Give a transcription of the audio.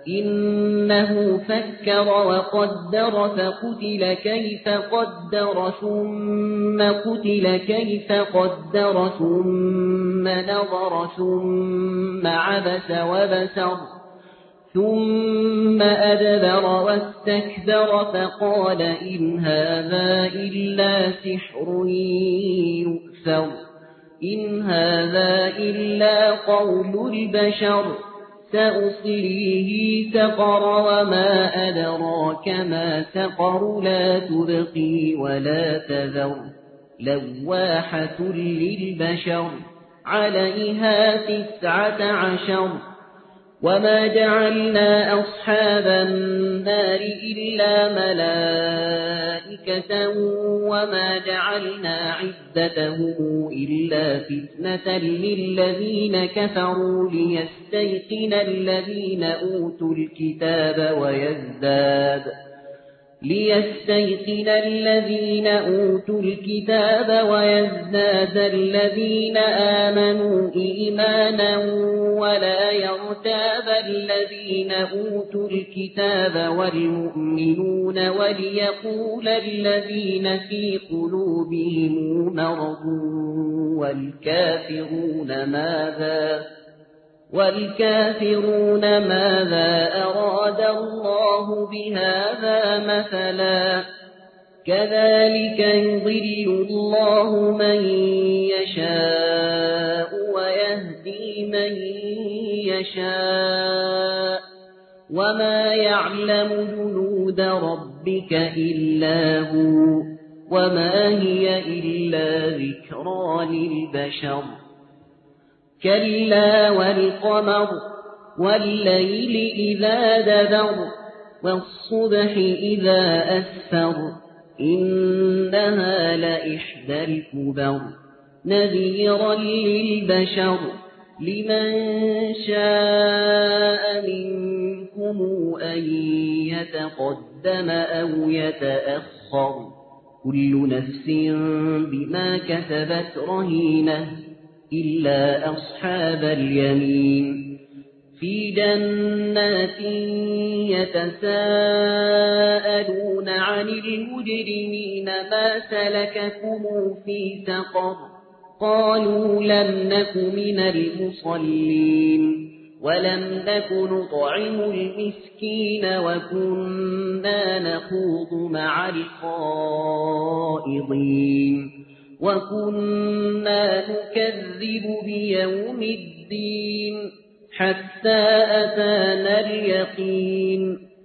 إنه فكر وقدر فقتل كيف قدر ثم قتل كيف قدر ثم نظر ثم عبس وبسر ثم أدبر واستكبر فقال إن هذا إلا سحر يؤثر إن هذا إلا قول البشر سأصليه سقر وما أدراك ما سقر لا تبقي ولا تذر لواحة للبشر عليها 19 وما جعلنا أصحاب النار إلا ملائكة وما جعلنا عدتهم إلا فتنة للذين كفروا ليستيقن الذين أوتوا الكتاب ويزداد الذين آمنوا إيمانا ولا يرتاب الذين أوتوا الكتاب والمؤمنون وليقول الذين في قلوبهم مرض والكافرون ماذا أراد الله بهذا مثلا كذلك يضل الله من يشاء ويهدي من يشاء وما يعلم جنود ربك إلا هو وما هي إلا ذكرى للبشر كلا والقمر والليل إذا دبر والصبح إذا أسفر إنها لإحدى الكبر نذيرا للبشر لمن شاء منكم أن يتقدم أو يتأخر كل نفس بما كسبت رهينة إلا أصحاب اليمين في جنات يتساءلون عن المجرمين ما سلككم في سقر قالوا لم نك من المصلين ولم نك نطعم المسكين وكنا نخوض مع الخائضين وكنا نكذب بيوم الدين حتى أتانا اليقين